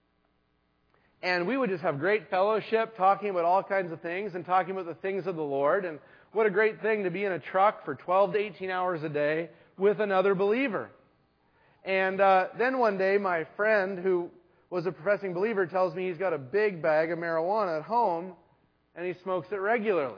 And we would just have great fellowship, talking about all kinds of things and talking about the things of the Lord. And what a great thing to be in a truck for twelve to eighteen hours a day with another believer. And uh, then one day, my friend, who was a professing believer, tells me he's got a big bag of marijuana at home, and he smokes it regularly.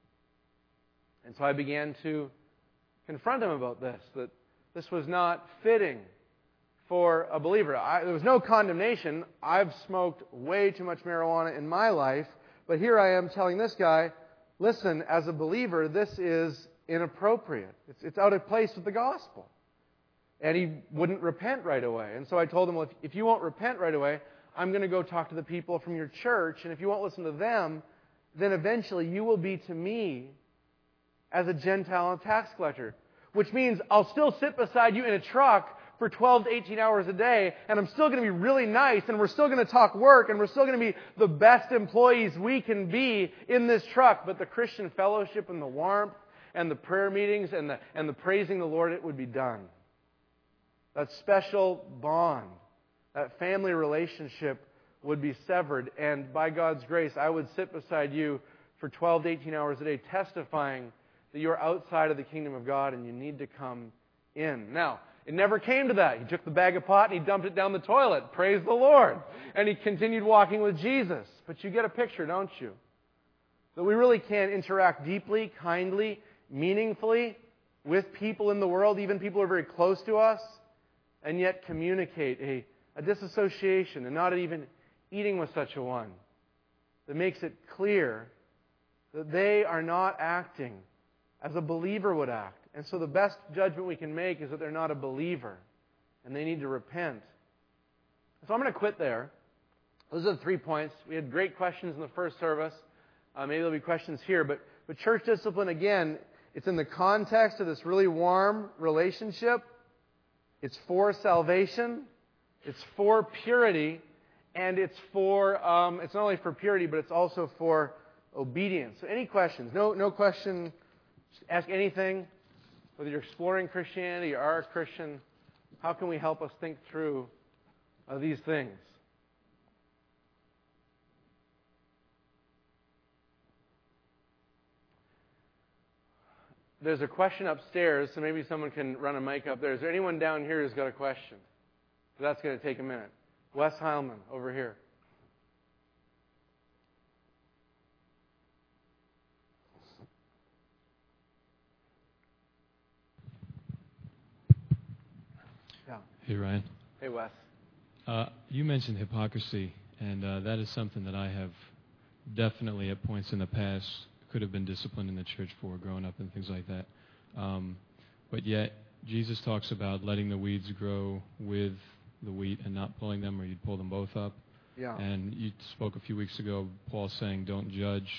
And so I began to confront him about this, that this was not fitting for a believer. I, there was no condemnation. I've smoked way too much marijuana in my life, but here I am telling this guy, listen, as a believer, this is inappropriate. It's, it's out of place with the gospel. And he wouldn't repent right away. And so I told him, well, if, if you won't repent right away, I'm going to go talk to the people from your church, and if you won't listen to them, then eventually you will be to me as a Gentile and tax collector. Which means I'll still sit beside you in a truck for twelve to eighteen hours a day, and I'm still going to be really nice, and we're still going to talk work, and we're still going to be the best employees we can be in this truck. But the Christian fellowship and the warmth and the prayer meetings and the, and the praising the Lord, it would be done. That special bond, that family relationship would be severed. And by God's grace, I would sit beside you for twelve to eighteen hours a day testifying that you're outside of the kingdom of God and you need to come in. Now, it never came to that. He took the bag of pot and he dumped it down the toilet. Praise the Lord. And he continued walking with Jesus. But you get a picture, don't you? That we really can interact deeply, kindly, meaningfully with people in the world, even people who are very close to us, and yet communicate a, a disassociation and not even eating with such a one that makes it clear that they are not acting as a believer would act. And so the best judgment we can make is that they're not a believer and they need to repent. So I'm going to quit there. Those are the three points. We had great questions in the first service. Uh, maybe there'll be questions here. But, but church discipline, again, it's in the context of this really warm relationship. It's for salvation. It's for purity. And it's for, um, it's not only for purity, but it's also for obedience. So any questions? No, no question. Just ask anything. Whether you're exploring Christianity or are a Christian, how can we help us think through uh, these things? There's a question upstairs, so maybe someone can run a mic up there. Is there anyone down here who's got a question? So that's going to take a minute. Wes Heilman, over here. Yeah. Hey, Ryan. Hey, Wes. Uh, you mentioned hypocrisy, and uh, that is something that I have definitely at points in the past could have been disciplined in the church for growing up and things like that. Um, but yet, Jesus talks about letting the weeds grow with the wheat and not pulling them, or you'd pull them both up. Yeah. And you spoke a few weeks ago, Paul saying, don't judge,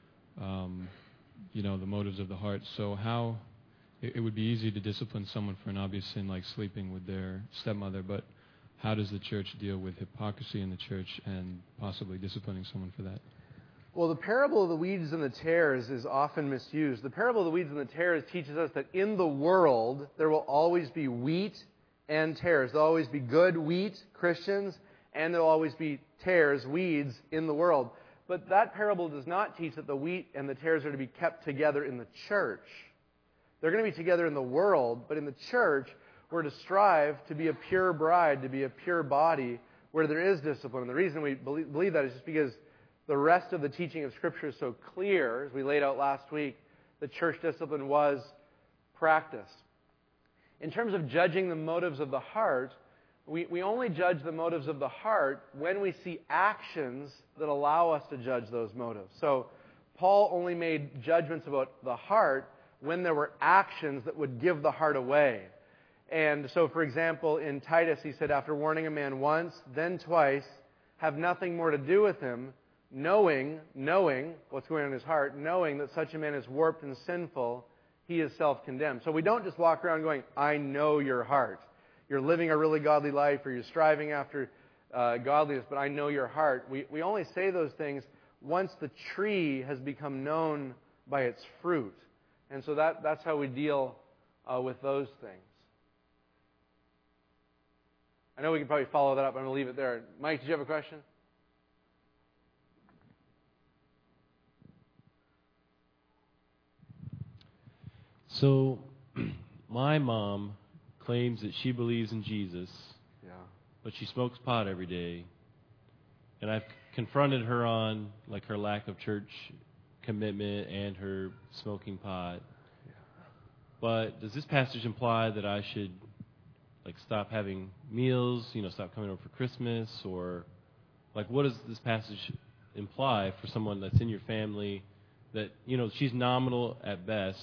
um, you know, the motives of the heart. So how, it, it would be easy to discipline someone for an obvious sin like sleeping with their stepmother, but how does the church deal with hypocrisy in the church and possibly disciplining someone for that? Well, the parable of the weeds and the tares is often misused. The parable of the weeds and the tares teaches us that in the world, there will always be wheat and tares. There'll always be good wheat, Christians, and there'll always be tares, weeds, in the world. But that parable does not teach that the wheat and the tares are to be kept together in the church. They're going to be together in the world, but in the church, we're to strive to be a pure bride, to be a pure body, where there is discipline. And the reason we believe that is just because the rest of the teaching of Scripture is so clear, as we laid out last week, that church discipline was practiced. In terms of judging the motives of the heart, we, we only judge the motives of the heart when we see actions that allow us to judge those motives. So Paul only made judgments about the heart when there were actions that would give the heart away. And so, for example, in Titus, he said, after warning a man once, then twice, have nothing more to do with him, knowing, knowing what's going on in his heart, knowing that such a man is warped and sinful, he is self-condemned. So we don't just walk around going, I know your heart. You're living a really godly life, or you're striving after uh, godliness, but I know your heart. We, we only say those things once the tree has become known by its fruit. And so that, that's how we deal uh, with those things. I know we can probably follow that up. I'm going to leave it there. Mike, did you have a question? So, my mom claims that she believes in Jesus, Yeah. but she smokes pot every day. And I've confronted her on like her lack of church commitment and her smoking pot. Yeah. But does this passage imply that I should like stop having meals, you know, stop coming over for Christmas, or like what does this passage imply for someone that's in your family that, you know, she's nominal at best,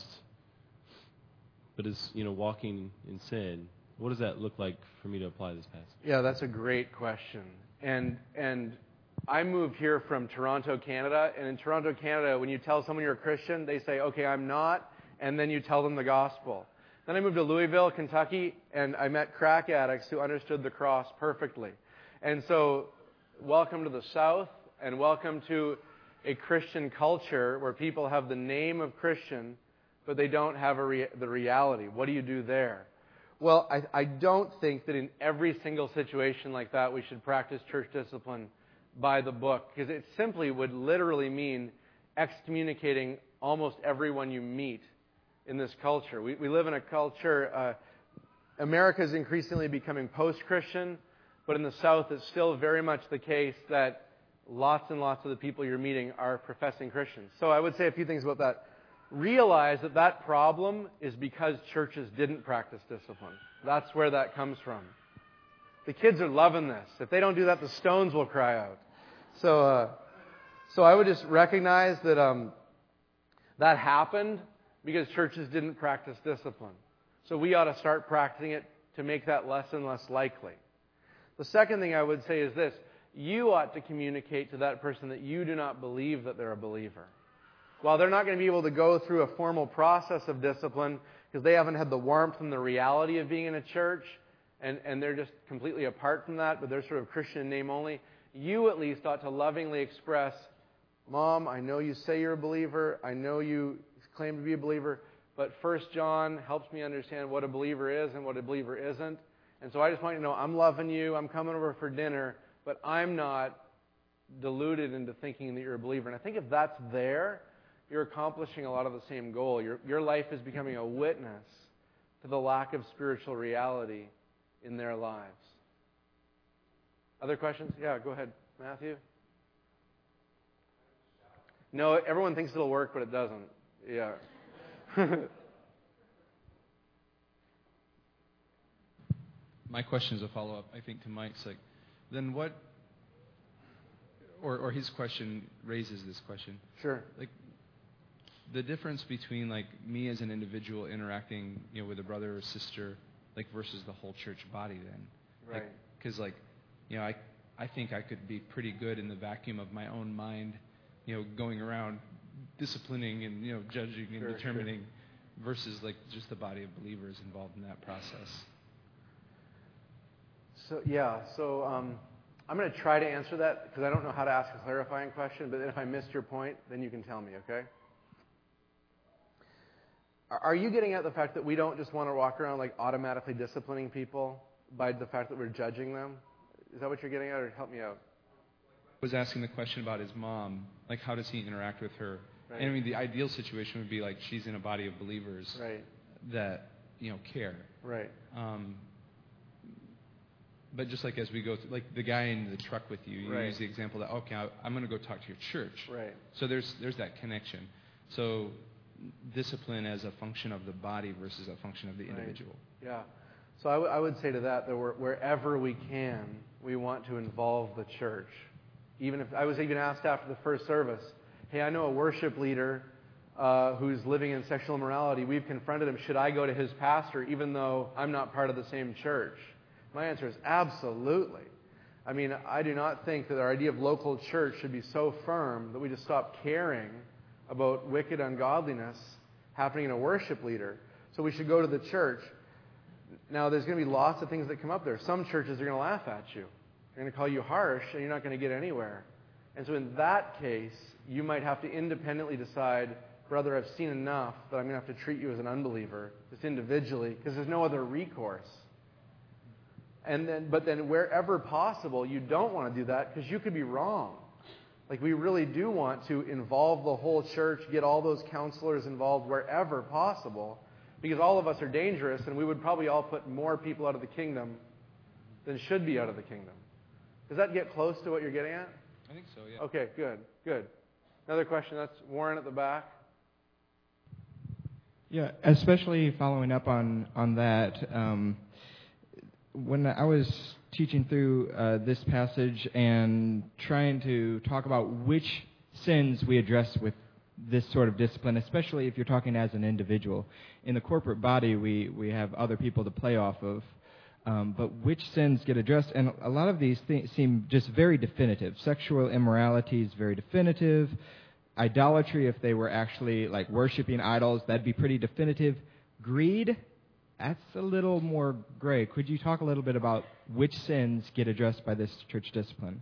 but is, you know, walking in sin? What does that look like for me to apply this passage? Yeah, that's a great question. And and I moved here from Toronto, Canada, and in Toronto, Canada, when you tell someone you're a Christian, they say, okay, I'm not, and then you tell them the gospel. Then I moved to Louisville, Kentucky, and I met crack addicts who understood the cross perfectly. And so, welcome to the South, and welcome to a Christian culture where people have the name of Christian, but they don't have a rea- the reality. What do you do there? Well, I, I don't think that in every single situation like that we should practice church discipline by the book, because it simply would literally mean excommunicating almost everyone you meet in this culture. We, we live in a culture, uh, America is increasingly becoming post-Christian, but in the South it's still very much the case that lots and lots of the people you're meeting are professing Christians. So I would say a few things about that. Realize that that problem is because churches didn't practice discipline. That's where that comes from. The kids are loving this. If they don't do that, the stones will cry out. So, uh, so I would just recognize that um, that happened because churches didn't practice discipline. So we ought to start practicing it to make that less and less likely. The second thing I would say is this. You ought to communicate to that person that you do not believe that they're a believer. While they're not going to be able to go through a formal process of discipline because they haven't had the warmth and the reality of being in a church, and, and they're just completely apart from that, but they're sort of Christian in name only, you at least ought to lovingly express, Mom, I know you say you're a believer. I know you claim to be a believer. But First John helps me understand what a believer is and what a believer isn't. And so I just want you to know I'm loving you. I'm coming over for dinner. But I'm not deluded into thinking that you're a believer. And I think if that's there, you're accomplishing a lot of the same goal. Your, your life is becoming a witness to the lack of spiritual reality in their lives. Other questions? Yeah, go ahead, Matthew. No, everyone thinks it'll work, but it doesn't. Yeah. My question is a follow-up, I think, to Mike's. Like, then what, or, or his question raises this question. Sure. Like, the difference between, like, me as an individual interacting, you know, with a brother or sister, like, versus the whole church body then. Right. Because, like, you know, I, I think I could be pretty good in the vacuum of my own mind, you know, going around disciplining and, you know, judging and sure, determining sure. versus, like, just the body of believers involved in that process. So, yeah, so um, I'm going to try to answer that because I don't know how to ask a clarifying question, but if I missed your point, then you can tell me, okay? Are you getting at the fact that we don't just want to walk around like automatically disciplining people by the fact that we're judging them? Is that what you're getting at, or help me out? I was asking the question about his mom. Like, how does he interact with her? Right. And I mean, the ideal situation would be like she's in a body of believers right. that, you know, care. Right. Um, but just like as we go through, like the guy in the truck with you, you right. use the example that, okay, I, I'm going to go talk to your church. Right. So there's there's that connection. So discipline as a function of the body versus a function of the individual. Right. Yeah. So I, w- I would say to that that we're, wherever we can, we want to involve the church. Even if I was even asked after the first service, hey, I know a worship leader uh, who's living in sexual immorality. We've confronted him. Should I go to his pastor even though I'm not part of the same church? My answer is absolutely. I mean, I do not think that our idea of local church should be so firm that we just stop caring about wicked ungodliness happening in a worship leader. So we should go to the church. Now, there's going to be lots of things that come up there. Some churches are going to laugh at you. They're going to call you harsh, and you're not going to get anywhere. And so in that case, you might have to independently decide, brother, I've seen enough that I'm going to have to treat you as an unbeliever, just individually, because there's no other recourse. And then, but then wherever possible, you don't want to do that because you could be wrong. Like, we really do want to involve the whole church, get all those counselors involved wherever possible, because all of us are dangerous, and we would probably all put more people out of the kingdom than should be out of the kingdom. Does that get close to what you're getting at? I think so, yeah. Okay, good, good. Another question. That's Warren at the back. Yeah, especially following up on, on that, um, when I was teaching through uh, this passage and trying to talk about which sins we address with this sort of discipline, especially if you're talking as an individual. In the corporate body, we, we have other people to play off of, um, but which sins get addressed? And a lot of these things seem just very definitive. Sexual immorality is very definitive. Idolatry, if they were actually like worshiping idols, that'd be pretty definitive. Greed, that's a little more gray. Could you talk a little bit about which sins get addressed by this church discipline?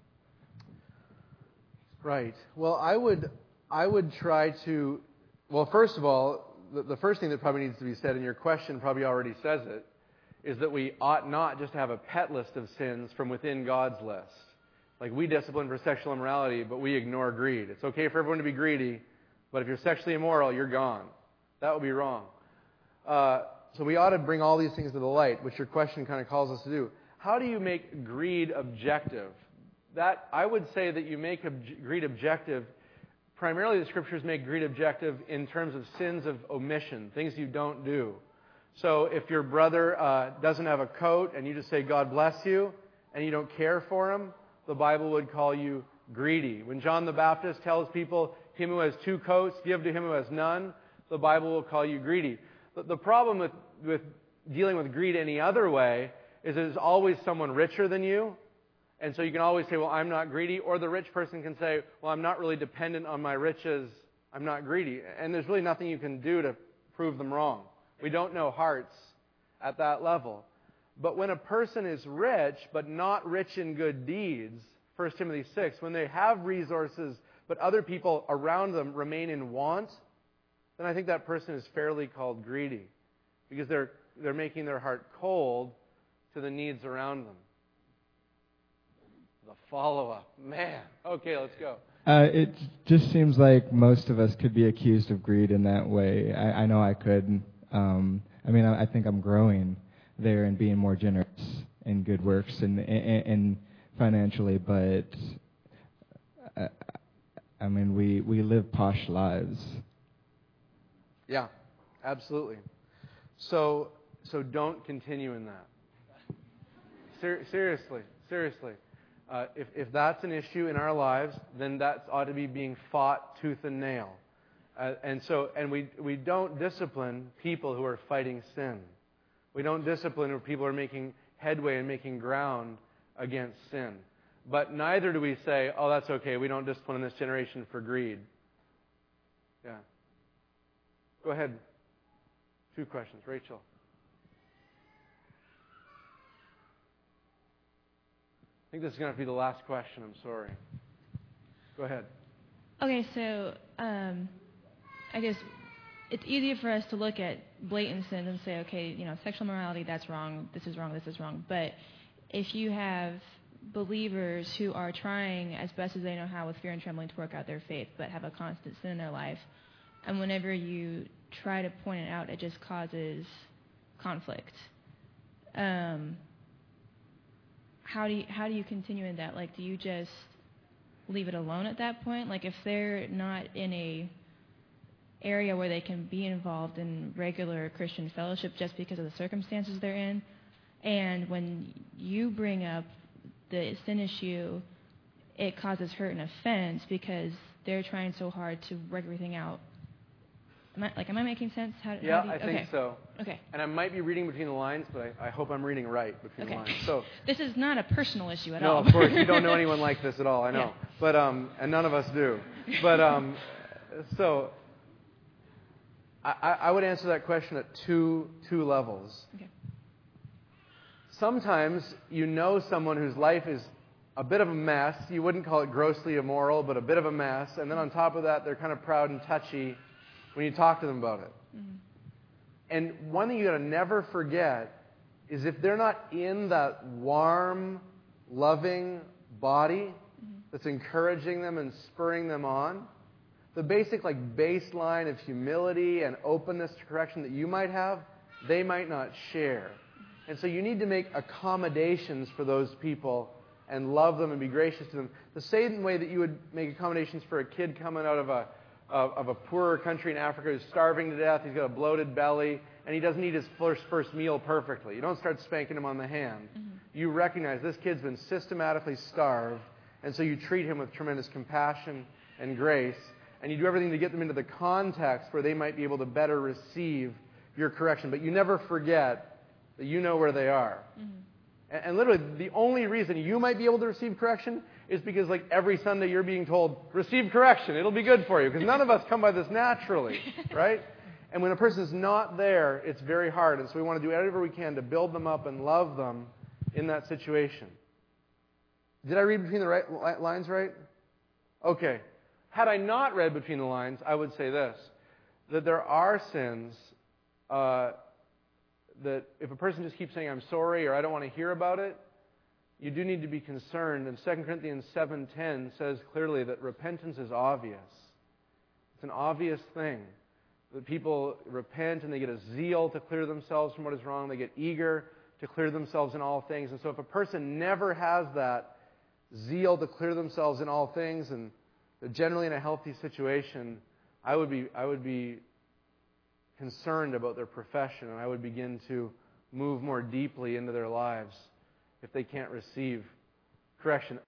Right. Well, I would I would try to, well, first of all, the, the first thing that probably needs to be said, and your question probably already says it, is that we ought not just to have a pet list of sins from within God's list. Like, we discipline for sexual immorality, but we ignore greed. It's okay for everyone to be greedy, but if you're sexually immoral, you're gone. That would be wrong. Uh, so we ought to bring all these things to the light, which your question kind of calls us to do. How do you make greed objective? That I would say that you make ob- greed objective. Primarily, the Scriptures make greed objective in terms of sins of omission, things you don't do. So if your brother uh, doesn't have a coat and you just say, God bless you, and you don't care for him, the Bible would call you greedy. When John the Baptist tells people, him who has two coats, give to him who has none, the Bible will call you greedy. But the problem with, with dealing with greed any other way is there's always someone richer than you. And so you can always say, well, I'm not greedy. Or the rich person can say, well, I'm not really dependent on my riches. I'm not greedy. And there's really nothing you can do to prove them wrong. We don't know hearts at that level. But when a person is rich, but not rich in good deeds, First Timothy six, when they have resources but other people around them remain in want, then I think that person is fairly called greedy, because they're they're making their heart cold to the needs around them. The follow-up. Man. Okay, let's go. Uh, it just seems like most of us could be accused of greed in that way. I, I know I could. Um, I mean, I, I think I'm growing there and being more generous in good works and, and, and financially, but uh, I mean, we, we live posh lives. Yeah, absolutely. So so don't continue in that. Ser- seriously, seriously. Uh, if, if that's an issue in our lives, then that ought to be being fought tooth and nail. Uh, and so, and we we don't discipline people who are fighting sin. We don't discipline where people are making headway and making ground against sin. But neither do we say, oh, that's okay, we don't discipline in this generation for greed. Yeah. Go ahead. Two questions. Rachel. I think this is going to be the last question. I'm sorry. Go ahead. Okay, so um, I guess it's easier for us to look at blatant sins and say, okay, you know, sexual morality, that's wrong, this is wrong, this is wrong. But if you have believers who are trying as best as they know how with fear and trembling to work out their faith, but have a constant sin in their life, and whenever you try to point it out, it just causes conflict. Um, how do you, how do you continue in that? Like, do you just leave it alone at that point? Like, if they're not in a area where they can be involved in regular Christian fellowship just because of the circumstances they're in, and when you bring up the sin issue, it causes hurt and offense because they're trying so hard to work everything out. Am I, like, am I making sense? How, yeah, how do you, I think okay. so. Okay. And I might be reading between the lines, but I, I hope I'm reading right between Okay. the lines. So this is not a personal issue at no, all. of course, you don't know anyone like this at all. I know, Yeah. but um, and none of us do. But um, so I, I would answer that question at two two levels. Okay. Sometimes you know someone whose life is a bit of a mess. You wouldn't call it grossly immoral, but a bit of a mess. And then on top of that, they're kind of proud and touchy when you talk to them about it. Mm-hmm. And one thing you got to never forget is if they're not in that warm, loving body mm-hmm. that's encouraging them and spurring them on, the basic like baseline of humility and openness to correction that you might have, they might not share. And so you need to make accommodations for those people and love them and be gracious to them. The same way that you would make accommodations for a kid coming out of a of, of a poorer country in Africa who's starving to death, he's got a bloated belly, and he doesn't eat his first, first meal perfectly. You don't start spanking him on the hand. Mm-hmm. You recognize this kid's been systematically starved, and so you treat him with tremendous compassion and grace, and you do everything to get them into the context where they might be able to better receive your correction. But you never forget that you know where they are. Mm-hmm. And, and literally, the only reason you might be able to receive correction is because, like, every Sunday you're being told, receive correction, it'll be good for you. Because none of us come by this naturally, right? And when a person is not there, it's very hard. And so we want to do whatever we can to build them up and love them in that situation. Did I read between the right lines right? Okay. Had I not read between the lines, I would say this, that there are sins uh, that if a person just keeps saying, I'm sorry, or I don't want to hear about it, you do need to be concerned. And Second Corinthians seven ten says clearly that repentance is obvious. It's an obvious thing. That people repent and they get a zeal to clear themselves from what is wrong. They get eager to clear themselves in all things. And so if a person never has that zeal to clear themselves in all things, and they're generally in a healthy situation, I would be I would be concerned about their profession, and I would begin to move more deeply into their lives if they can't receive correction.